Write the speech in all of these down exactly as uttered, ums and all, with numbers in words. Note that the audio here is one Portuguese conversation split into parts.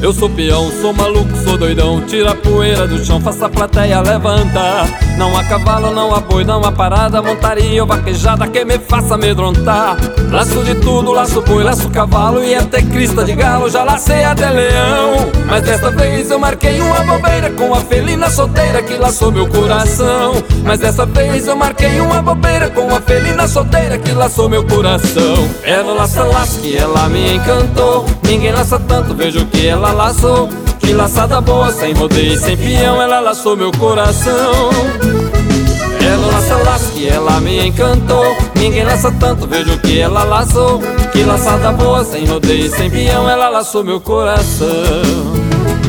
Eu sou peão, sou maluco, sou doidão. Tira a poeira do chão, faça a plateia levantar. Não há cavalo, não há boi, não há parada, montaria ou vaquejada que me faça amedrontar. Laço de tudo, laço boi, laço cavalo e até crista de galo, já lacei até leão. Mas desta vez eu marquei uma bobeira com a felina solteira que laçou meu coração. Mas dessa vez eu marquei uma bobeira com a felina solteira que laçou meu coração. Ela laça, laça que ela me encantou. Ninguém laça tanto, vejo que ela laçou. Que laçada boa, sem rodeio e sem peão, ela laçou meu coração. Ela laça, laça que ela me encantou. Ninguém laça tanto, vejo que ela laçou. Que laçada boa, sem rodeio e sem peão, ela laçou meu coração.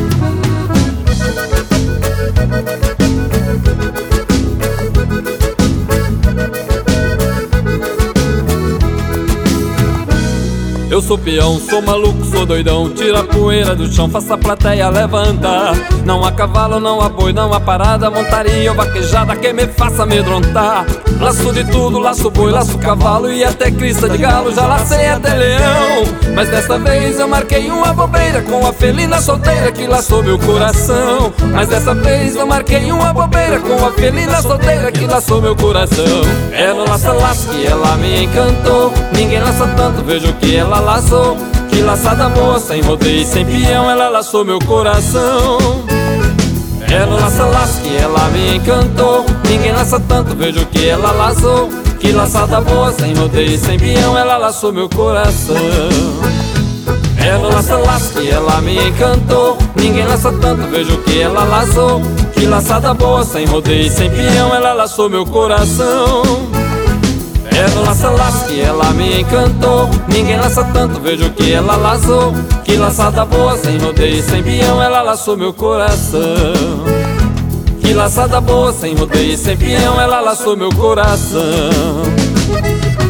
Eu sou peão, sou maluco, sou doidão. Tira a poeira do chão, faça a plateia levantar. Não há cavalo, não há boi, não há parada, montaria ou vaquejada que me faça amedrontar. Laço de tudo, laço boi, laço cavalo e até crista de galo, já lacei até leão. Mas desta vez eu marquei uma bobeira com a felina solteira que laçou meu coração. Mas dessa vez eu marquei uma bobeira com a felina solteira que laçou meu coração. Ela laça, laça que ela me encantou. Ninguém laça tanto, vejo que ela laçou. Que laçada boa, sem rodeio e sem peão, ela laçou meu coração. Ela laça, laça que ela me encantou. Ninguém laça tanto, vejo que ela laçou. Que laçada boa, sem rodeio e sem peão, ela laçou meu coração. Ela laça, laça que ela me encantou. Ninguém laça tanto, vejo que ela laçou. Que laçada boa, sem rodeio e sem peão, ela laçou meu coração. Ela laça, laça que ela me encantou. Ninguém laça tanto, vejo que ela laçou. Que laçada boa, sem rodeio e sem peão, ela laçou meu coração. Que laçada boa, sem rodeio e sem peão, ela laçou meu coração.